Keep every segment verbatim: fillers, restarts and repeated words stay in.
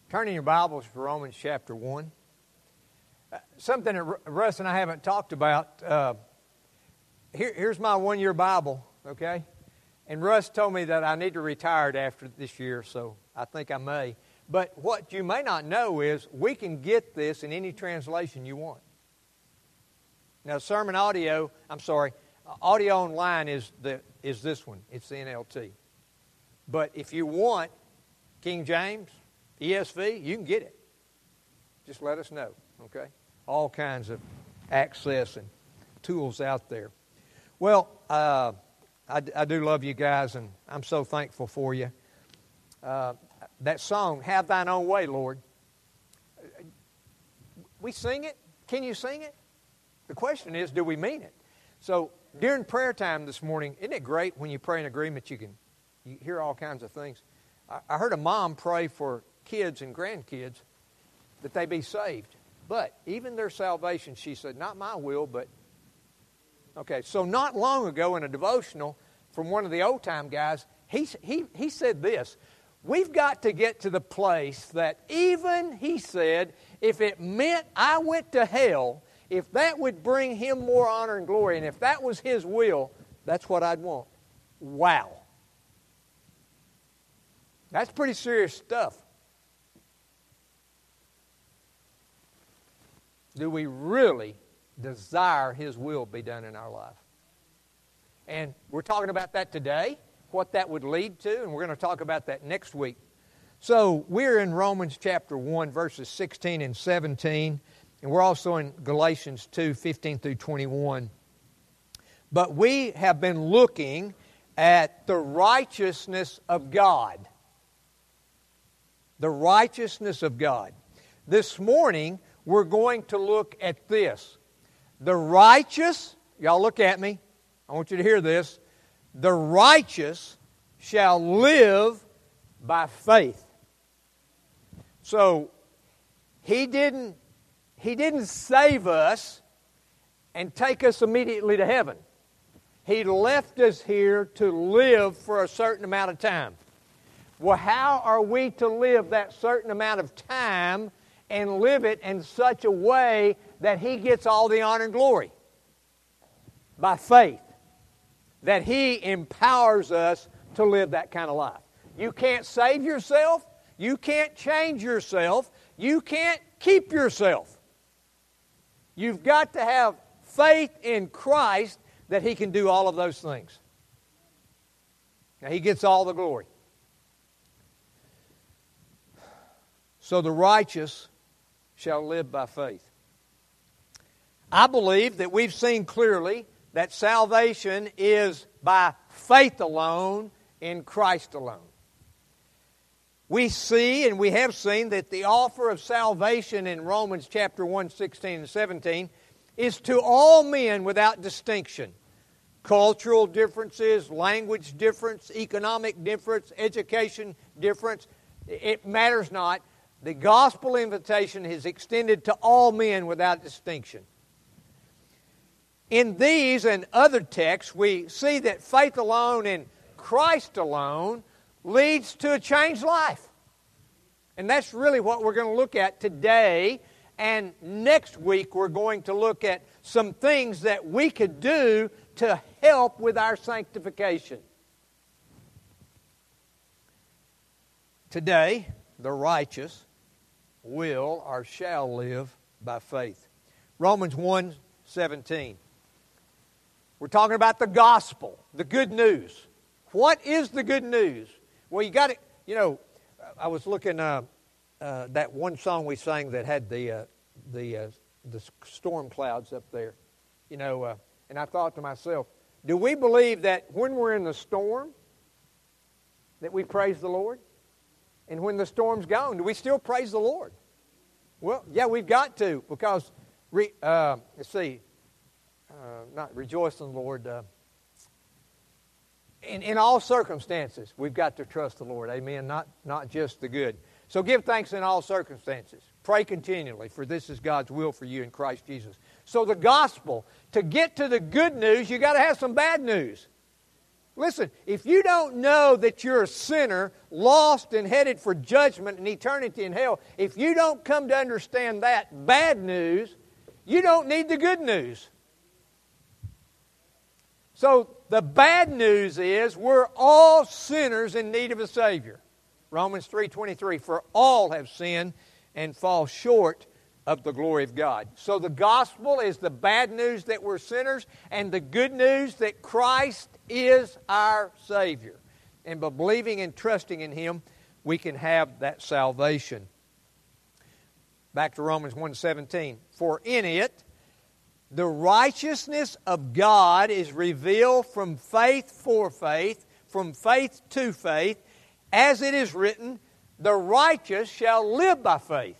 Turn in your Bibles to Romans chapter one. Uh, something that R- Russ and I haven't talked about. Uh, here, here's my one-year Bible, okay? And Russ told me that I need to retire after this year, so I think I may. But what you may not know is we can get this in any translation you want. Now, sermon audio, I'm sorry, audio online is the is this one. It's the N L T. But if you want King James, E S V, you can get it. Just let us know, okay? All kinds of access and tools out there. Well, uh, I, I do love you guys, and I'm so thankful for you. Uh, that song, Have Thine Own Way, Lord. We sing it. Can you sing it? The question is, do we mean it? So during prayer time this morning, isn't it great when you pray in agreement, you can you hear all kinds of things. I, I heard a mom pray for kids and grandkids that they be saved. But even their salvation, she said, not my will, but... Okay, so not long ago in a devotional from one of the old-time guys, he, he, he said this, we've got to get to the place that even, he said, if it meant I went to hell, if that would bring him more honor and glory, and if that was his will, that's what I'd want. Wow. That's pretty serious stuff. Do we really desire His will be done in our life? And we're talking about that today, what that would lead to, and we're going to talk about that next week. So we're in Romans chapter one, verses sixteen and seventeen, and we're also in Galatians two, fifteen through twenty-one. But we have been looking at the righteousness of God. The righteousness of God. This morning, we're going to look at this. The righteous, y'all look at me. I want you to hear this. The righteous shall live by faith. So, He didn't, He didn't save us and take us immediately to heaven. He left us here to live for a certain amount of time. Well, how are we to live that certain amount of time and live it in such a way that He gets all the honor and glory? By faith. That He empowers us to live that kind of life. You can't save yourself. You can't change yourself. You can't keep yourself. You've got to have faith in Christ that He can do all of those things. Now, He gets all the glory. So the righteous shall live by faith. I believe that we've seen clearly that salvation is by faith alone in Christ alone. We see and we have seen that the offer of salvation in Romans chapter one, sixteen and seventeen is to all men without distinction. Cultural differences, language difference, economic difference, education difference, it matters not. The gospel invitation is extended to all men without distinction. In these and other texts, we see that faith alone in Christ alone leads to a changed life. And that's really what we're going to look at today. And next week, we're going to look at some things that we could do to help with our sanctification. Today, the righteous will or shall live by faith. Romans one, seventeen. We're talking about the gospel, the good news. What is the good news? Well, you got to, you know, I was looking uh, uh, that one song we sang that had the uh, the uh, the storm clouds up there, you know, uh, and I thought to myself, do we believe that when we're in the storm that we praise the Lord? And when the storm's gone, do we still praise the Lord? Well, yeah, we've got to, because, re, uh, let's see, uh, not rejoice in the Lord. Uh, in, in all circumstances, we've got to trust the Lord. Amen. Not, not just the good. So give thanks in all circumstances. Pray continually, for this is God's will for you in Christ Jesus. So the gospel, to get to the good news, you got to have some bad news. Listen, if you don't know that you're a sinner, lost and headed for judgment and eternity in hell, if you don't come to understand that bad news, you don't need the good news. So the bad news is we're all sinners in need of a Savior. Romans three twenty-three, for all have sinned and fall short of the glory of God. So the gospel is the bad news that we're sinners, and the good news that Christ is our Savior. And by believing and trusting in Him, we can have that salvation. Back to Romans one seventeen. For in it, the righteousness of God is revealed from faith for faith, from faith to faith, as it is written, the righteous shall live by faith.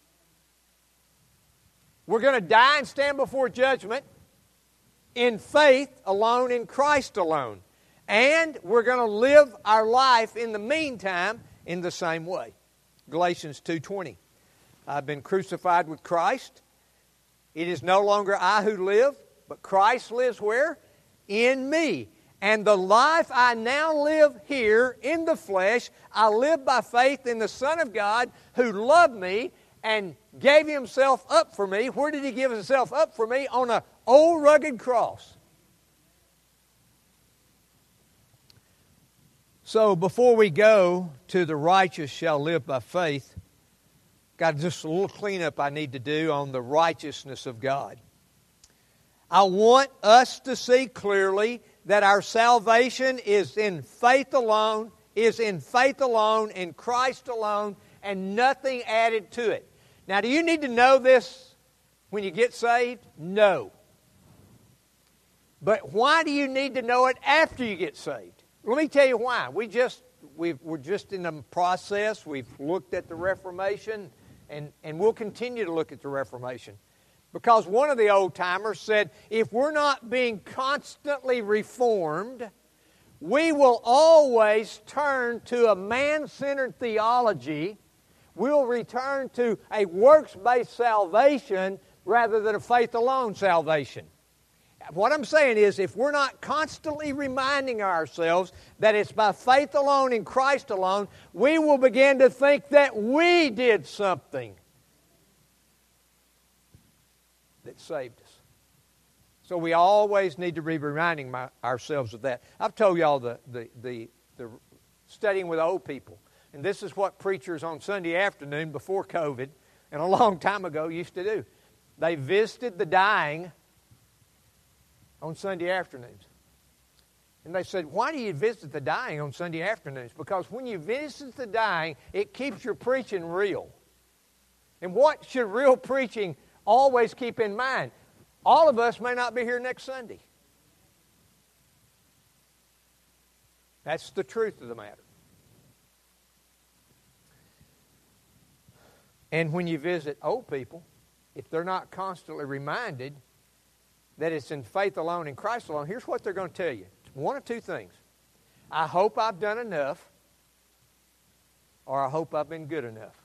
We're going to die and stand before judgment in faith alone, in Christ alone. And we're going to live our life in the meantime in the same way. Galatians two twenty. I've been crucified with Christ. It is no longer I who live, but Christ lives where? In me. And the life I now live here in the flesh, I live by faith in the Son of God who loved me and gave Himself up for me. Where did He give Himself up for me? On an old rugged cross. So before we go to the righteous shall live by faith, got just a little cleanup I need to do on the righteousness of God. I want us to see clearly that our salvation is in faith alone, is in faith alone, in Christ alone, and nothing added to it. Now, do you need to know this when you get saved? No. But why do you need to know it after you get saved? Let me tell you why. We just, we've, we're just in the process. We've looked at the Reformation, and, and we'll continue to look at the Reformation. Because one of the old-timers said, if we're not being constantly reformed, we will always turn to a man-centered theology. We'll return to a works-based salvation rather than a faith-alone salvation. What I'm saying is, if we're not constantly reminding ourselves that it's by faith alone in Christ alone, we will begin to think that we did something that saved us. So we always need to be reminding my, ourselves of that. I've told y'all the, the, the, the studying with old people. And this is what preachers on Sunday afternoon before COVID and a long time ago used to do. They visited the dying on Sunday afternoons. And they said, why do you visit the dying on Sunday afternoons? Because when you visit the dying, it keeps your preaching real. And what should real preaching always keep in mind? All of us may not be here next Sunday. That's the truth of the matter. And when you visit old people, if they're not constantly reminded that it's in faith alone, in Christ alone, here's what they're going to tell you. One of two things. I hope I've done enough, or I hope I've been good enough.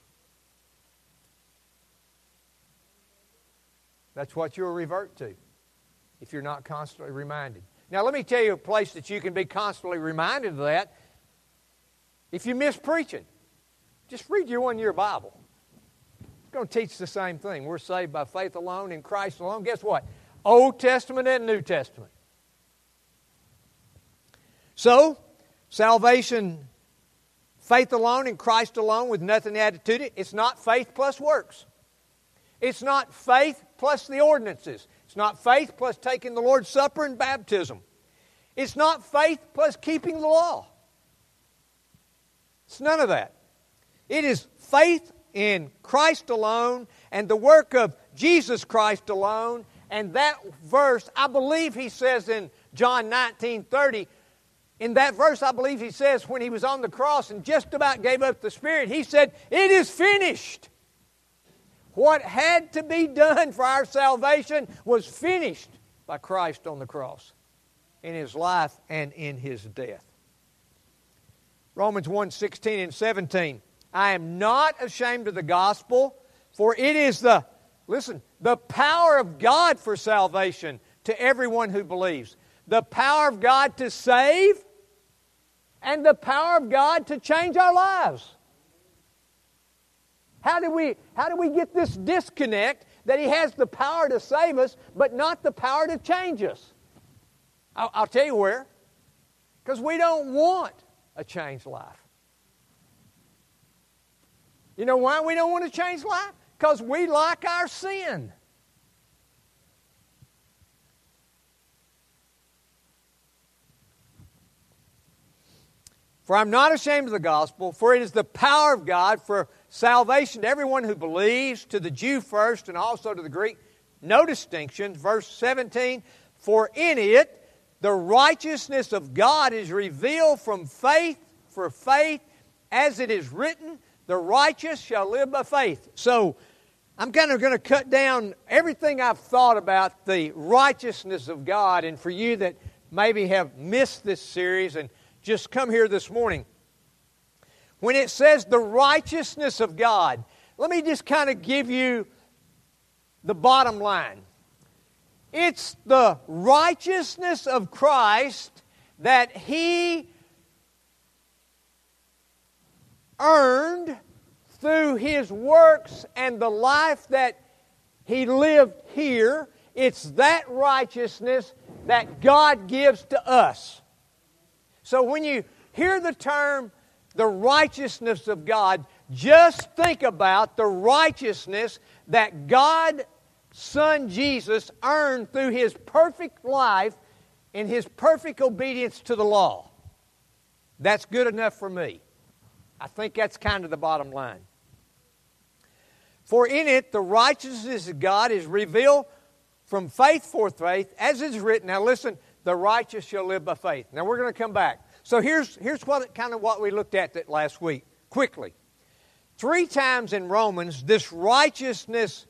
That's what you'll revert to if you're not constantly reminded. Now, let me tell you a place that you can be constantly reminded of that. If you miss preaching, just read your one-year Bible. It's going to teach the same thing. We're saved by faith alone, in Christ alone. Guess what? Old Testament and New Testament. So, salvation, faith alone, in Christ alone, with nothing added to it. It's not faith plus works. It's not faith plus the ordinances. It's not faith plus taking the Lord's Supper and baptism. It's not faith plus keeping the law. It's none of that. It is faith in Christ alone and the work of Jesus Christ alone. And that verse, I believe he says in John nineteen thirty, in that verse I believe he says when he was on the cross and just about gave up the Spirit, he said, it is finished. What had to be done for our salvation was finished by Christ on the cross, in His life and in His death. Romans one sixteen and seventeen. I am not ashamed of the gospel, for it is the, listen, the power of God for salvation to everyone who believes. The power of God to save and the power of God to change our lives. How do we, how do we get this disconnect that He has the power to save us, but not the power to change us? I'll, I'll tell you where. Because we don't want a changed life. You know why we don't want to change life? Because we like our sin. For I'm not ashamed of the gospel, for it is the power of God for salvation to everyone who believes, to the Jew first and also to the Greek. No distinction. Verse seventeen, for in it the righteousness of God is revealed from faith for faith, as it is written, the righteous shall live by faith. So, I'm kind of going to cut down everything I've thought about the righteousness of God, and for you that maybe have missed this series and just come here this morning. When it says the righteousness of God, let me just kind of give you the bottom line. It's the righteousness of Christ that He earned through His works and the life that He lived here. It's that righteousness that God gives to us. So when you hear the term the righteousness of God, just think about the righteousness that God's Son Jesus earned through His perfect life and His perfect obedience to the law. That's good enough for me. I think that's kind of the bottom line. For in it the righteousness of God is revealed from faith for faith, as is written. Now listen, the righteous shall live by faith. Now we're going to come back. So here's, here's what kind of what we looked at that last week, quickly. Three times in Romans, this righteousness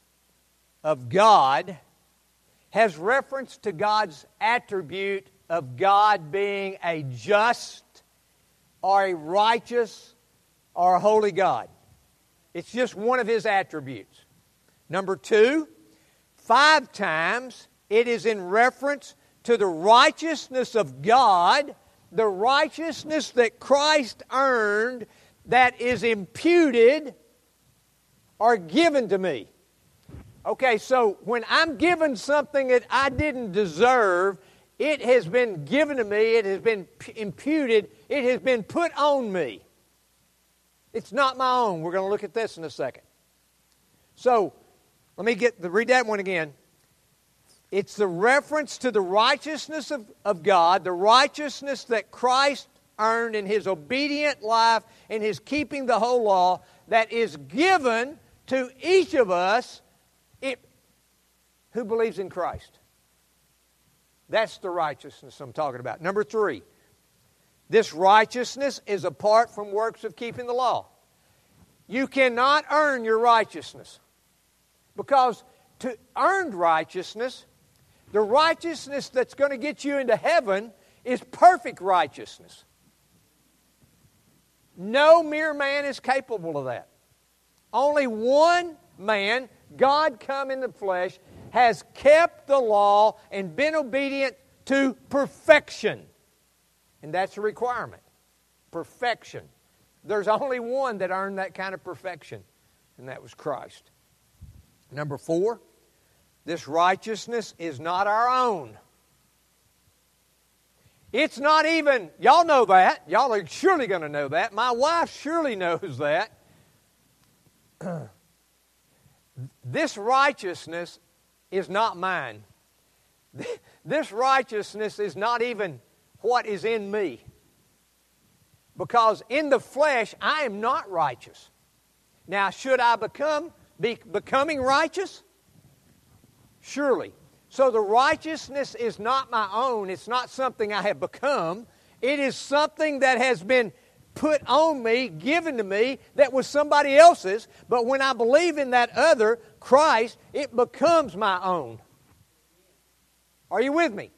of God has reference to God's attribute of God being a just or a righteous or a holy God. It's just one of His attributes. Number two, five times it is in reference to the righteousness of God, the righteousness that Christ earned that is imputed or given to me. Okay, so when I'm given something that I didn't deserve, it has been given to me, it has been imputed, it has been put on me. It's not my own. We're going to look at this in a second. So, let me get the, read that one again. It's the reference to the righteousness of, of God, the righteousness that Christ earned in His obedient life, in His keeping the whole law, that is given to each of us it, who believes in Christ. That's the righteousness I'm talking about. Number three, this righteousness is apart from works of keeping the law. You cannot earn your righteousness, because to earn righteousness, the righteousness that's going to get you into heaven is perfect righteousness. No mere man is capable of that. Only one man, God come in the flesh, has kept the law and been obedient to perfection. And that's a requirement. Perfection. There's only one that earned that kind of perfection, and that was Christ. Number four, this righteousness is not our own. It's not even, y'all know that. Y'all are surely going to know that. My wife surely knows that. This righteousness is not mine. This righteousness is not even what is in me. Because in the flesh, I am not righteous. Now, should I become be becoming righteous? Surely. So the righteousness is not my own. It's not something I have become. It is something that has been put on me, given to me, that was somebody else's. But when I believe in that other, Christ, it becomes my own. Are you with me?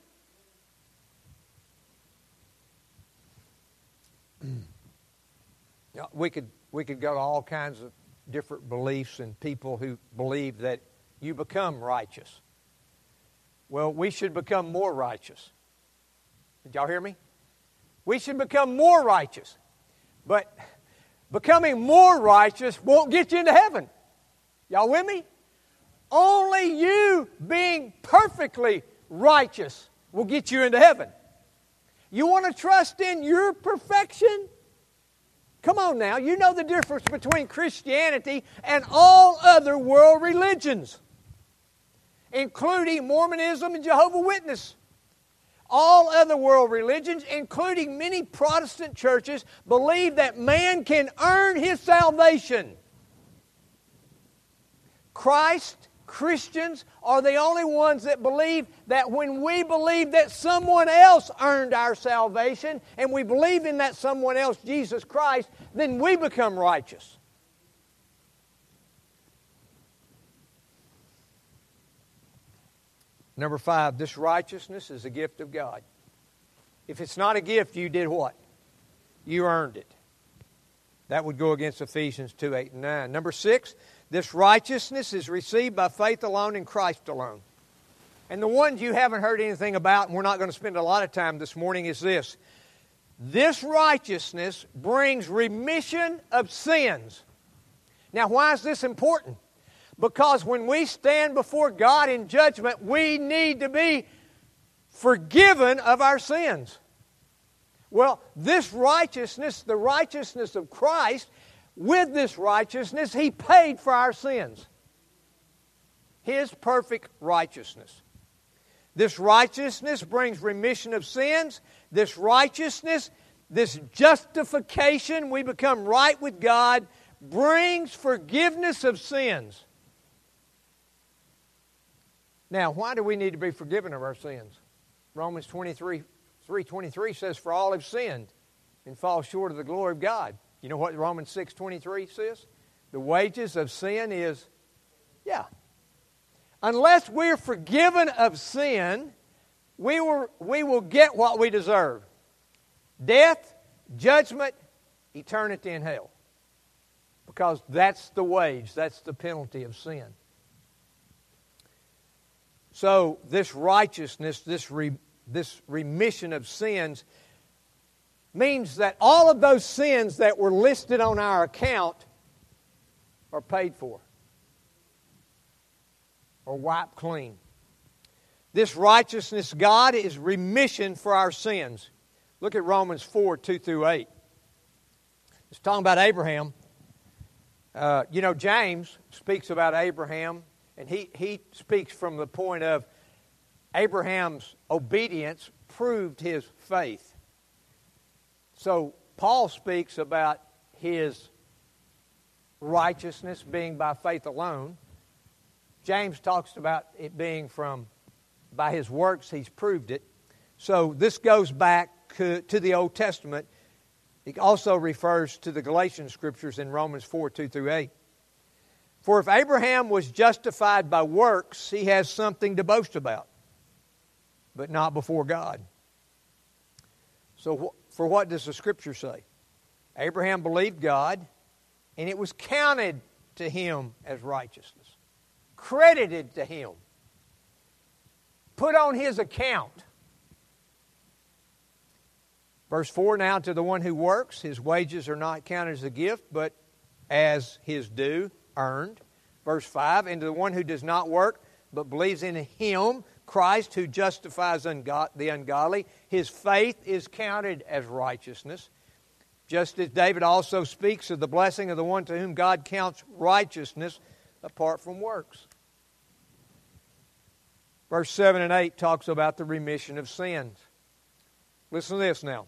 We could we could go to all kinds of different beliefs and people who believe that you become righteous. Well, we should become more righteous. Did y'all hear me? We should become more righteous. But becoming more righteous won't get you into heaven. Y'all with me? Only you being perfectly righteous will get you into heaven. You want to trust in your perfection? Come on now. You know the difference between Christianity and all other world religions, including Mormonism and Jehovah's Witness. All other world religions, including many Protestant churches, believe that man can earn his salvation. Christ, Christians, are the only ones that believe that when we believe that someone else earned our salvation, and we believe in that someone else, Jesus Christ, then we become righteous. Number five, this righteousness is a gift of God. If it's not a gift, you did what? You earned it. That would go against Ephesians two, eight, and nine. Number six, this righteousness is received by faith alone in Christ alone. And the ones you haven't heard anything about, and we're not going to spend a lot of time this morning, is this. This righteousness brings remission of sins. Now, why is this important? Because when we stand before God in judgment, we need to be forgiven of our sins. Well, this righteousness, the righteousness of Christ, with this righteousness, He paid for our sins. His perfect righteousness. This righteousness brings remission of sins. This righteousness, this justification, we become right with God, brings forgiveness of sins. Now, why do we need to be forgiven of our sins? Romans twenty-three, three twenty-three says, "For all have sinned and fall short of the glory of God." You know what Romans six twenty-three says? The wages of sin is, yeah. Unless we're forgiven of sin, we will, we will get what we deserve. Death, judgment, eternity in hell. Because that's the wage, that's the penalty of sin. So this righteousness, this re, this remission of sins, means that all of those sins that were listed on our account are paid for or wiped clean. This righteousness, God, is remission for our sins. Look at Romans four, two through eight. It's talking about Abraham. Uh, you know, James speaks about Abraham. And he, he speaks from the point of Abraham's obedience proved his faith. So Paul speaks about his righteousness being by faith alone. James talks about it being from by his works he's proved it. So this goes back to, to the Old Testament. It also refers to the Galatian scriptures in Romans four, two through eight. For if Abraham was justified by works, he has something to boast about, but not before God. So for what does the Scripture say? Abraham believed God, and it was counted to him as righteousness, credited to him, put on his account. Verse four, now to the one who works, his wages are not counted as a gift, but as his due, earned. Verse five, and to the one who does not work, but believes in Him, Christ, who justifies the ungodly, his faith is counted as righteousness. Just as David also speaks of the blessing of the one to whom God counts righteousness apart from works. Verse seven and eight talks about the remission of sins. Listen to this now.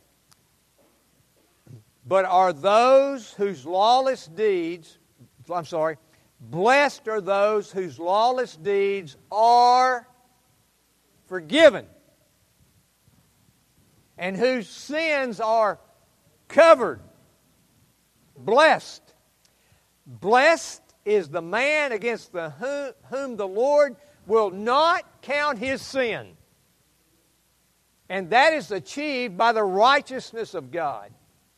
But are those whose lawless deeds, I'm sorry, blessed are those whose lawless deeds are forgiven and whose sins are covered. Blessed. Blessed is the man against the whom, whom the Lord will not count his sin. And that is achieved by the righteousness of God.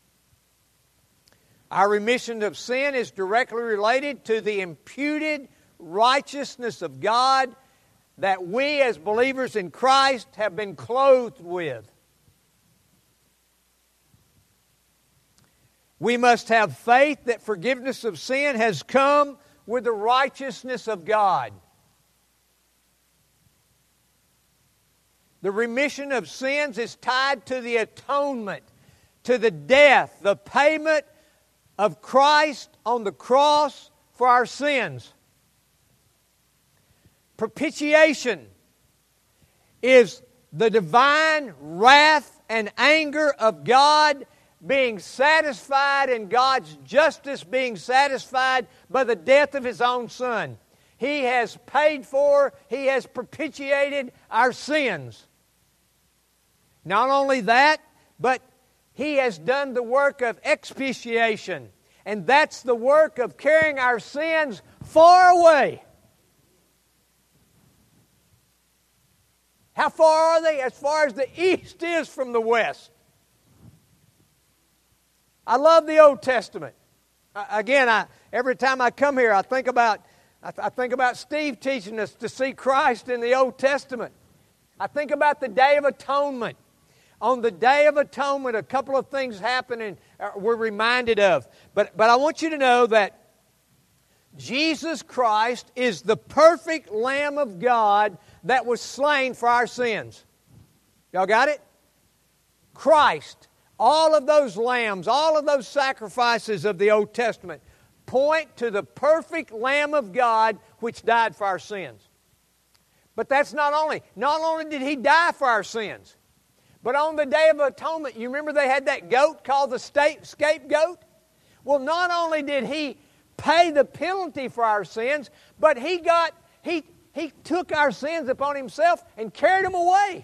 Our remission of sin is directly related to the imputed righteousness of God that we as believers in Christ have been clothed with. We must have faith that forgiveness of sin has come with the righteousness of God. The remission of sins is tied to the atonement, to the death, the payment of Christ on the cross for our sins. Propitiation is the divine wrath and anger of God being satisfied and God's justice being satisfied by the death of His own Son. He has paid for, He has propitiated our sins. Not only that, but He has done the work of expiation. And that's the work of carrying our sins far away. How far are they? As far as the east is from the west. I love the Old Testament. Again, I, every time I come here, I think about I, th- I think about Steve teaching us to see Christ in the Old Testament. I think about the Day of Atonement. On the Day of Atonement, a couple of things happen and we're reminded of. But, but I want you to know that Jesus Christ is the perfect Lamb of God that was slain for our sins. Y'all got it? Christ, all of those lambs, all of those sacrifices of the Old Testament point to the perfect Lamb of God which died for our sins. But that's not only, not only did He die for our sins, but on the Day of Atonement, you remember they had that goat called the scapegoat? Well, not only did He pay the penalty for our sins, but He got He He took our sins upon Himself and carried them away.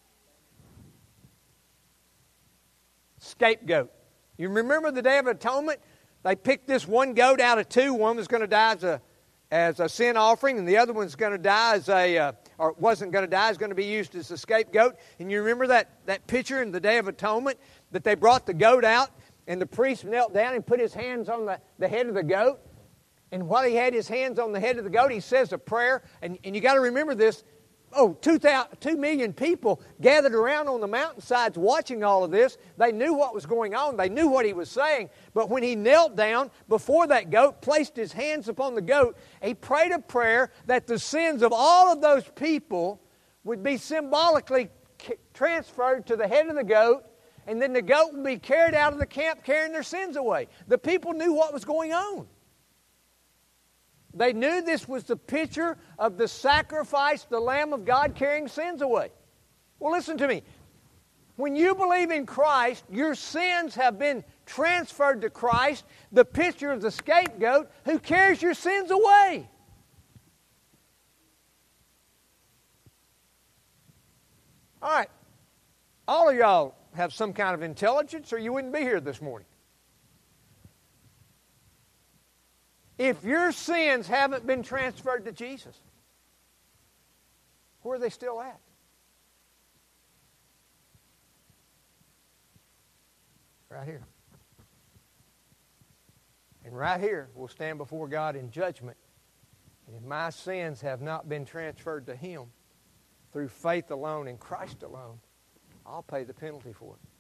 Scapegoat. You remember the Day of Atonement? They picked this one goat out of two. One was going to die as a as a sin offering, and the other one's going to die as a, uh, or wasn't going to die, is going to be used as a scapegoat. And you remember that, that picture in the Day of Atonement that they brought the goat out, and the priest knelt down and put his hands on the, the head of the goat. And while he had his hands on the head of the goat, he says a prayer. And, and you got to remember this. Oh, two, thousand, two million people gathered around on the mountainsides watching all of this. They knew what was going on. They knew what he was saying. But when he knelt down before that goat, placed his hands upon the goat, he prayed a prayer that the sins of all of those people would be symbolically transferred to the head of the goat, and then the goat would be carried out of the camp carrying their sins away. The people knew what was going on. They knew this was the picture of the sacrifice, the Lamb of God carrying sins away. Well, listen to me. When you believe in Christ, your sins have been transferred to Christ, the picture of the scapegoat who carries your sins away. All right. All of y'all have some kind of intelligence or you wouldn't be here this morning. If your sins haven't been transferred to Jesus, where are they still at? Right here. And right here, we'll stand before God in judgment. And if my sins have not been transferred to Him through faith alone in Christ alone, I'll pay the penalty for it.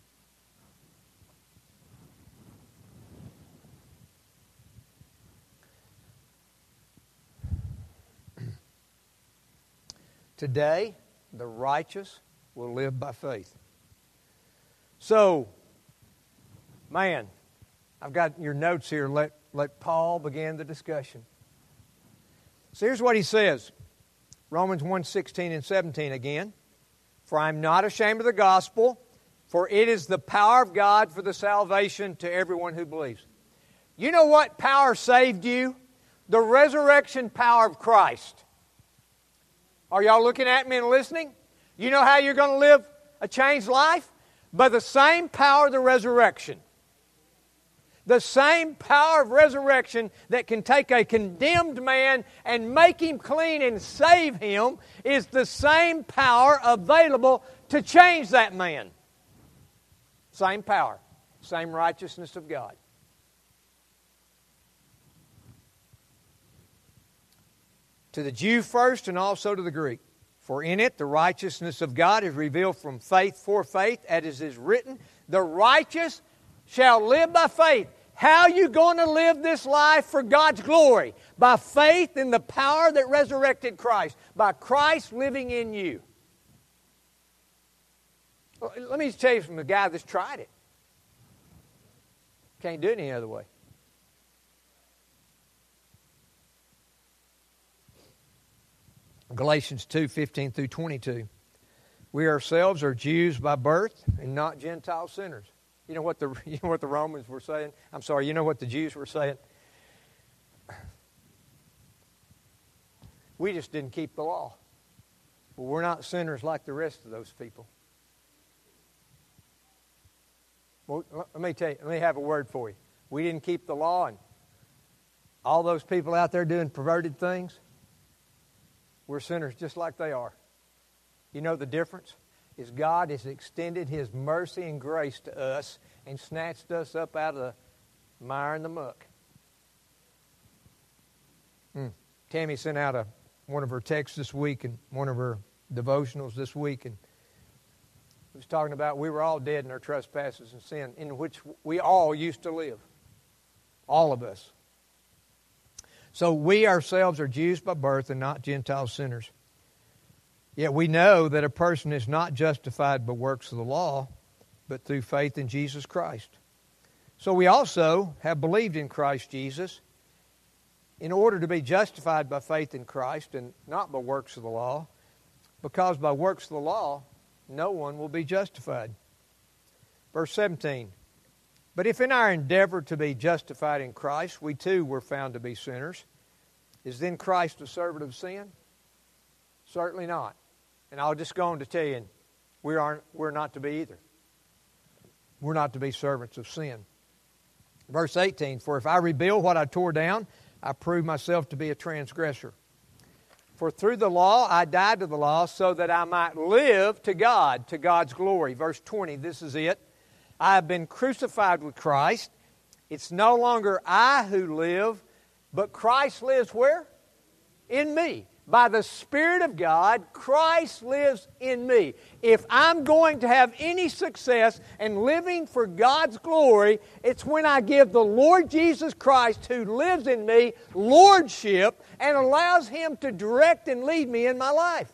Today, the righteous will live by faith. So, man, I've got your notes here. Let, let Paul begin the discussion. So here's what he says. Romans one, sixteen and seventeen again. For I am not ashamed of the gospel, for it is the power of God for the salvation to everyone who believes. You know what power saved you? The resurrection power of Christ. Are y'all looking at me and listening? You know how you're going to live a changed life? By the same power of the resurrection. The same power of resurrection that can take a condemned man and make him clean and save him is the same power available to change that man. Same power. Same righteousness of God. To the Jew first and also to the Greek. For in it the righteousness of God is revealed from faith for faith, as it is written, the righteous shall live by faith. How are you going to live this life for God's glory? By faith in the power that resurrected Christ. By Christ living in you. Let me tell you from the guy that's tried it. Can't do it any other way. Galatians two, fifteen through twenty-two. We ourselves are Jews by birth and not Gentile sinners. You know what the you know what the Romans were saying? I'm sorry, you know what the Jews were saying? We just didn't keep the law. But we're not sinners like the rest of those people. Well, let me tell you, let me have a word for you. We didn't keep the law, and all those people out there doing perverted things, we're sinners just like they are. You know the difference? Is God has extended His mercy and grace to us and snatched us up out of the mire and the muck. Hmm. Tammy sent out a one of her texts this week and one of her devotionals this week, and it was talking about we were all dead in our trespasses and sin, in which we all used to live. All of us. So we ourselves are Jews by birth and not Gentile sinners. Yet we know that a person is not justified by works of the law, but through faith in Jesus Christ. So we also have believed in Christ Jesus in order to be justified by faith in Christ and not by works of the law, because by works of the law, no one will be justified. Verse seventeen. But if in our endeavor to be justified in Christ, we too were found to be sinners, is then Christ a servant of sin? Certainly not. And I'll just go on to tell you, we aren't, we're not to be either. We're not to be servants of sin. Verse eighteen, for if I rebuild what I tore down, I prove myself to be a transgressor. For through the law I died to the law so that I might live to God, to God's glory. Verse twenty, this is it. I have been crucified with Christ. It's no longer I who live, but Christ lives where? In me. By the Spirit of God, Christ lives in me. If I'm going to have any success in living for God's glory, it's when I give the Lord Jesus Christ, who lives in me, lordship and allows Him to direct and lead me in my life.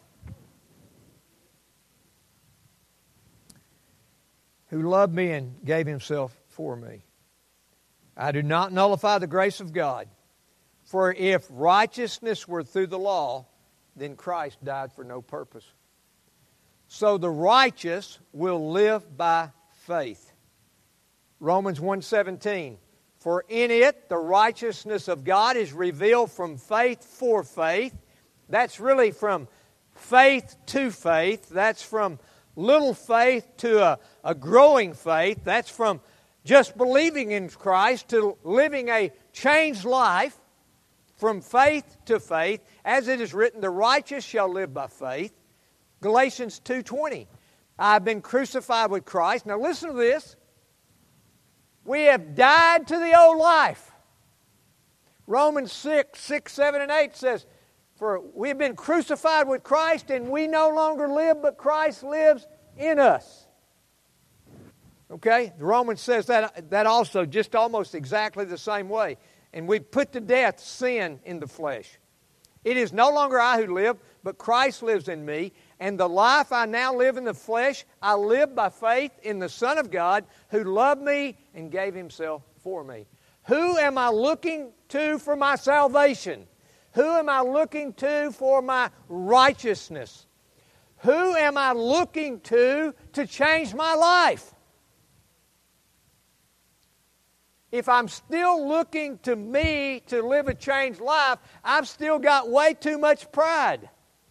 Who loved me and gave Himself for me. I do not nullify the grace of God. For if righteousness were through the law, then Christ died for no purpose. So the righteous will live by faith. Romans one seventeen. For in it the righteousness of God is revealed from faith for faith. That's really from faith to faith. That's from little faith to a, a growing faith. That's from just believing in Christ to living a changed life. From faith to faith, as it is written, the righteous shall live by faith. Galatians two twenty, I have been crucified with Christ. Now listen to this. We have died to the old life. Romans six, six, seven, and eight says, for we have been crucified with Christ, and we no longer live, but Christ lives in us. Okay? The Romans says that, that also, just almost exactly the same way. And we put to death sin in the flesh. It is no longer I who live, but Christ lives in me. And the life I now live in the flesh, I live by faith in the Son of God, who loved me and gave Himself for me. Who am I looking to for my salvation? Who am I looking to for my righteousness? Who am I looking to to change my life? If I'm still looking to me to live a changed life, I've still got way too much pride.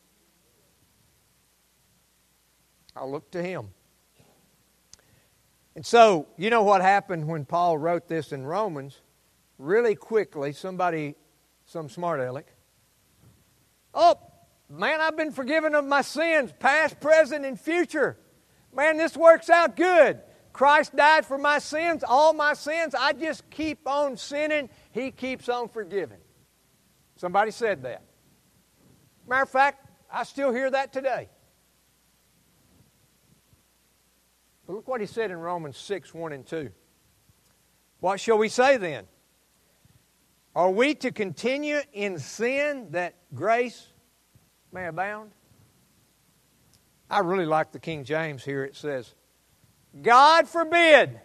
I'll look to Him. And so, you know what happened when Paul wrote this in Romans? Really quickly, somebody, some smart aleck, oh, man, I've been forgiven of my sins, past, present, and future. Man, this works out good. Christ died for my sins, all my sins. I just keep on sinning. He keeps on forgiving. Somebody said that. Matter of fact, I still hear that today. But look what he said in Romans six, one and two. What shall we say then? Are we to continue in sin that grace may abound? I really like the King James here. It says, God forbid.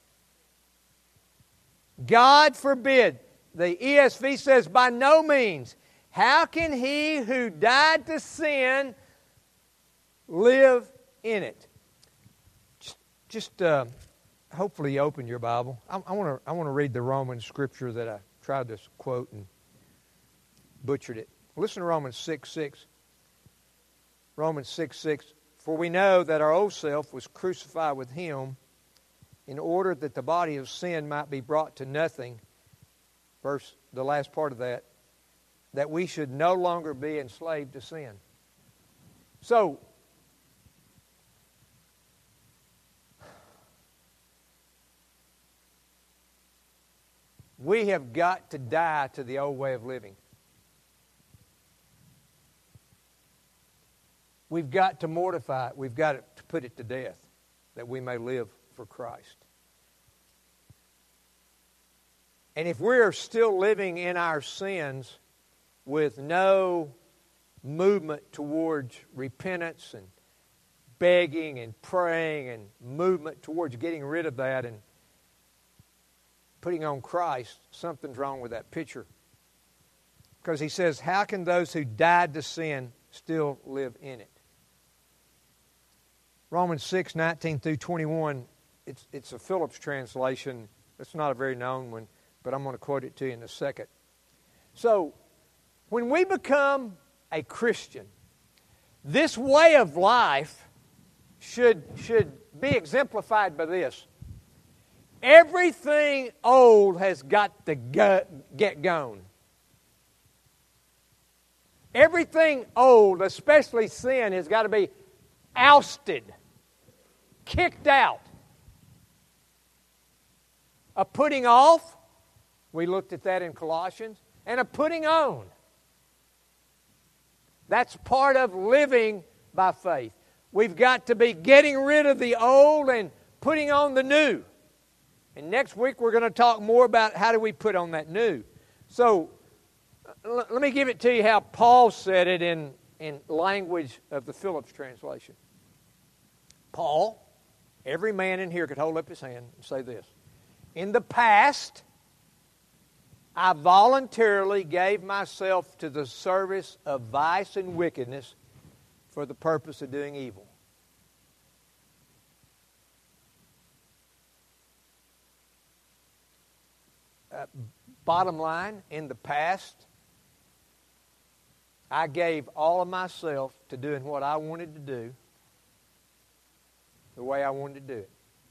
God forbid. The E S V says, by no means. How can he who died to sin live in it? Just, just uh, hopefully you open your Bible. I, I want to I want to read the Roman scripture that I tried to quote and butchered it. Listen to Romans six six. Romans six six. For we know that our old self was crucified with him in order that the body of sin might be brought to nothing. Verse, the last part of that, that we should no longer be enslaved to sin. So, we have got to die to the old way of living. We've got to mortify it. We've got to put it to death that we may live for Christ. And if we're still living in our sins with no movement towards repentance and begging and praying and movement towards getting rid of that and putting on Christ, something's wrong with that picture. Because he says, how can those who died to sin still live in it? Romans six nineteen through twenty-one, it's, it's a Phillips translation. It's not a very known one, but I'm going to quote it to you in a second. So, when we become a Christian, this way of life should, should be exemplified by this. Everything old has got to go, get gone. Everything old, especially sin, has got to be ousted, kicked out. A putting off, we looked at that in Colossians, and a putting on. That's part of living by faith. We've got to be getting rid of the old and putting on the new. And next week we're going to talk more about how do we put on that new. So, l- let me give it to you how Paul said it in, in language of the Phillips translation. Paul, every man in here could hold up his hand and say this. In the past, I voluntarily gave myself to the service of vice and wickedness for the purpose of doing evil. Uh, bottom line, in the past, I gave all of myself to doing what I wanted to do, the way I wanted to do it.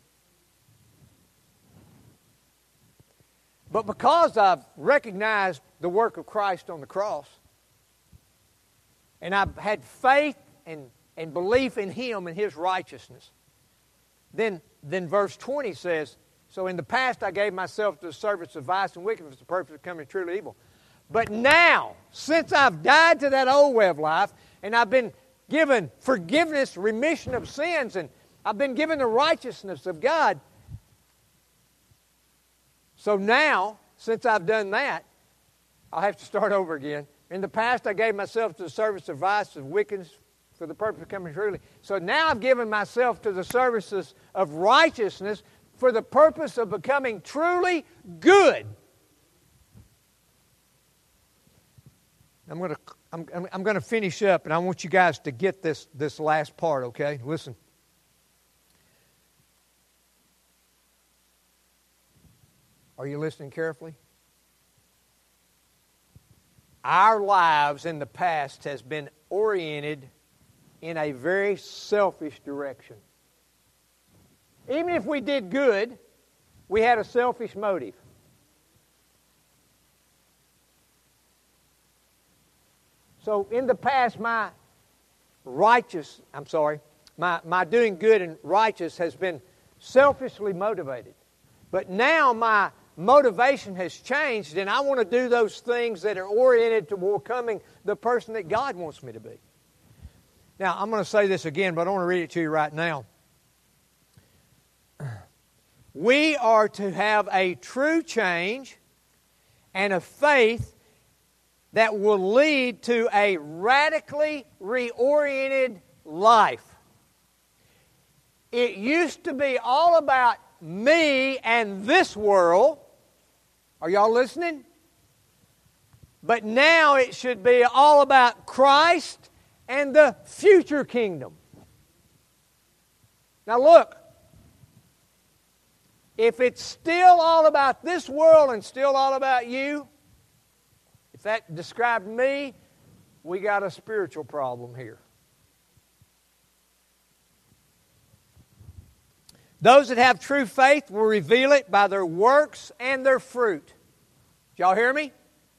But because I've recognized the work of Christ on the cross, and I've had faith and, and belief in Him and His righteousness, then, then verse twenty says, so in the past I gave myself to the service of vice and wickedness for the purpose of becoming truly evil. But now, since I've died to that old way of life, and I've been given forgiveness, remission of sins, and I've been given the righteousness of God, so now, since I've done that, I'll have to start over again. In the past, I gave myself to the service of vice and wickedness for the purpose of becoming truly. So now I've given myself to the services of righteousness for the purpose of becoming truly good. I'm going to I'm, I'm going to finish up, and I want you guys to get this, this last part, okay? Listen. Are you listening carefully? Our lives in the past has been oriented in a very selfish direction. Even if we did good, we had a selfish motive. So in the past, my righteous, I'm sorry, my, my doing good and righteous has been selfishly motivated. But now my motivation has changed, and I want to do those things that are oriented toward becoming the person that God wants me to be. Now, I'm going to say this again, but I want to read it to you right now. We are to have a true change and a faith that will lead to a radically reoriented life. It used to be all about me and this world. Are y'all listening? But now it should be all about Christ and the future kingdom. Now look, if it's still all about this world and still all about you, if that described me, we got a spiritual problem here. Those that have true faith will reveal it by their works and their fruit. Did y'all hear me?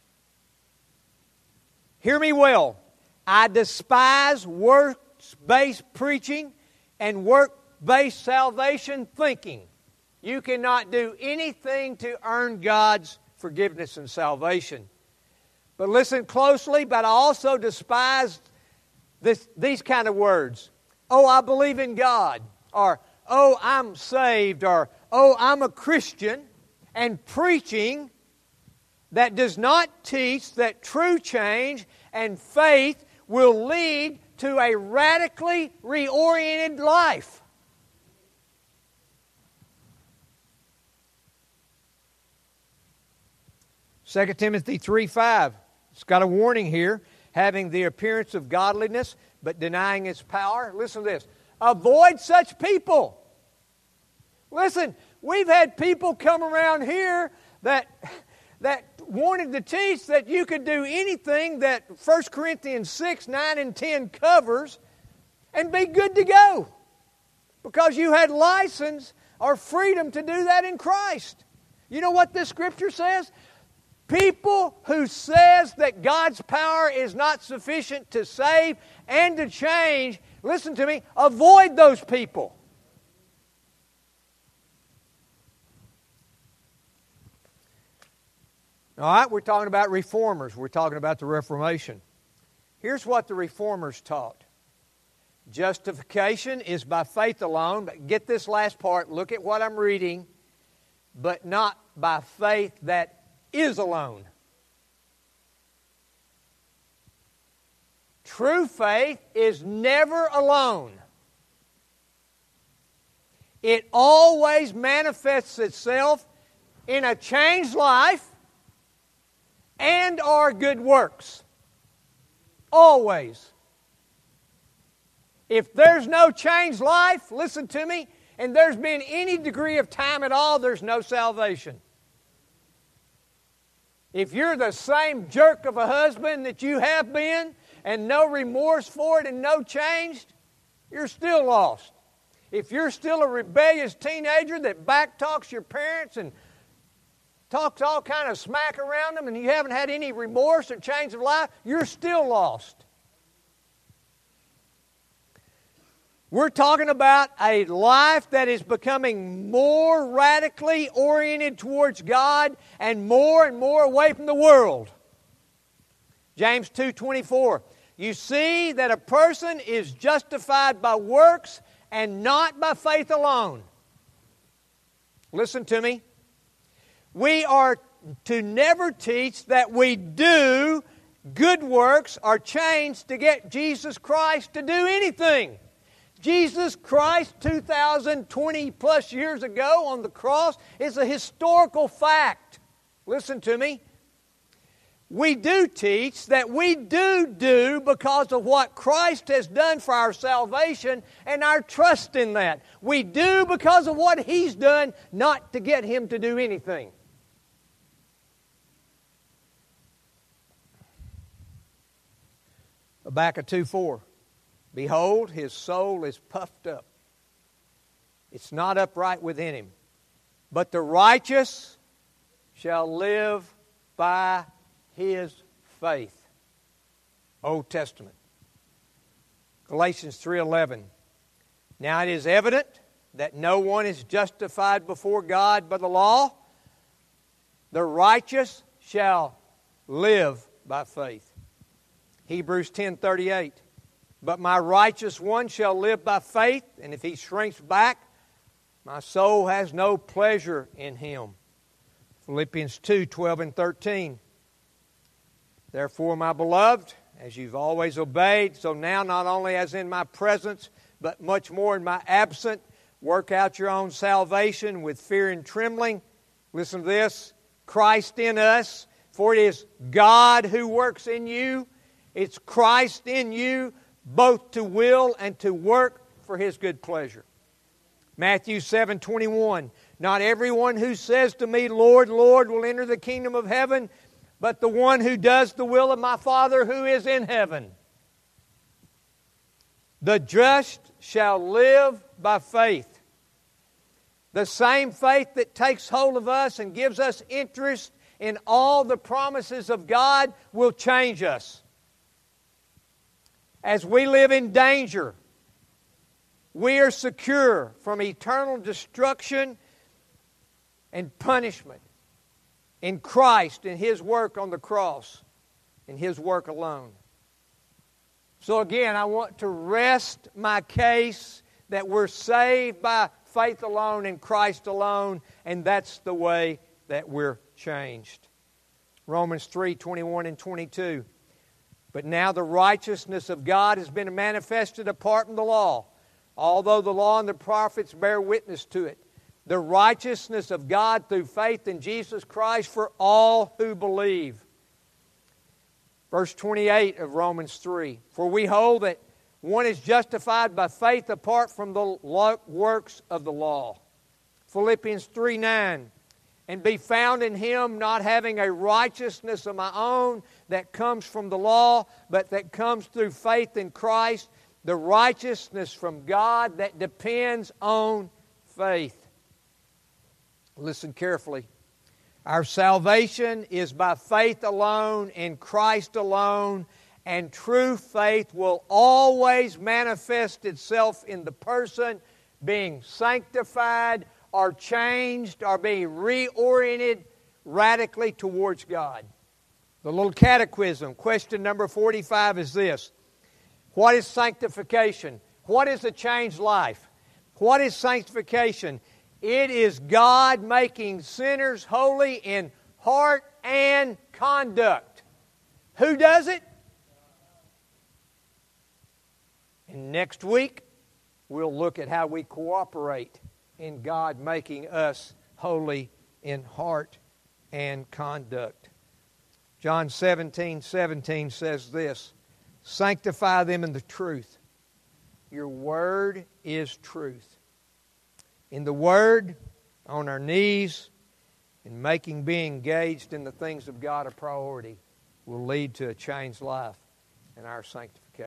Hear me well. I despise works-based preaching and work-based salvation thinking. You cannot do anything to earn God's forgiveness and salvation. But listen closely, but I also despise this, these kind of words. Oh, I believe in God. Or, oh, I'm saved. Or, oh, I'm a Christian. And preaching that does not teach that true change and faith will lead to a radically reoriented life. Second Timothy three five. It's got a warning here. Having the appearance of godliness, but denying its power. Listen to this. Avoid such people. Listen, we've had people come around here that, that wanted to teach that you could do anything that First Corinthians six, nine, and ten covers and be good to go. Because you had license or freedom to do that in Christ. You know what this scripture says? People who says that God's power is not sufficient to save and to change, listen to me, avoid those people. All right, we're talking about reformers. We're talking about the Reformation. Here's what the reformers taught. Justification is by faith alone. But get this last part. Look at what I'm reading. But not by faith that is alone. True faith is never alone. It always manifests itself in a changed life and or good works. Always. If there's no changed life, listen to me, and there's been any degree of time at all, there's no salvation. If you're the same jerk of a husband that you have been and no remorse for it and no change, you're still lost. If you're still a rebellious teenager that backtalks your parents and talks all kind of smack around them and you haven't had any remorse or change of life, you're still lost. We're talking about a life that is becoming more radically oriented towards God and more and more away from the world. James two twenty-four. You see that a person is justified by works and not by faith alone. Listen to me. We are to never teach that we do good works or change to get Jesus Christ to do anything. Jesus Christ, two thousand twenty plus years ago on the cross, is a historical fact. Listen to me. We do teach that we do do because of what Christ has done for our salvation and our trust in that. We do because of what He's done, not to get Him to do anything. Habakkuk two four. Behold, his soul is puffed up. It's not upright within him. But the righteous shall live by his faith. Old Testament. Galatians three eleven. Now it is evident that no one is justified before God by the law. The righteous shall live by faith. Hebrews ten thirty-eight. But my righteous one shall live by faith, and if he shrinks back, My soul has no pleasure in him. Philippians two, twelve and thirteen. Therefore, my beloved, as you've always obeyed, so now not only as in my presence, but much more in my absence, work out your own salvation with fear and trembling. Listen to this. Christ in us, for it is God who works in you. It's Christ in you, both to will and to work for His good pleasure. Matthew seven twenty-one. Not everyone who says to me, Lord, Lord, will enter the kingdom of heaven, but the one who does the will of my Father who is in heaven. The just shall live by faith. The same faith that takes hold of us and gives us interest in all the promises of God will change us. As we live in danger, we are secure from eternal destruction and punishment in Christ and His work on the cross, and His work alone. So again, I want to rest my case that we're saved by faith alone in Christ alone, and that's the way that we're changed. Romans three, twenty-one and twenty-two. But now the righteousness of God has been manifested apart from the law, although the law and the prophets bear witness to it. The righteousness of God through faith in Jesus Christ for all who believe. Verse twenty-eight of Romans three. For we hold that one is justified by faith apart from the works of the law. Philippians three nine. And be found in Him, not having a righteousness of my own that comes from the law, but that comes through faith in Christ, the righteousness from God that depends on faith. Listen carefully. Our salvation is by faith alone, in Christ alone, and true faith will always manifest itself in the person being sanctified or changed or being reoriented radically towards God. The little catechism, question number forty-five is this. What is sanctification? What is a changed life? What is sanctification? It is God making sinners holy in heart and conduct. Who does it? And next week, we'll look at how we cooperate in God making us holy in heart and conduct. John seventeen seventeen says this, sanctify them in the truth. Your word is truth. In the Word, on our knees, and making being engaged in the things of God a priority will lead to a changed life in our sanctification.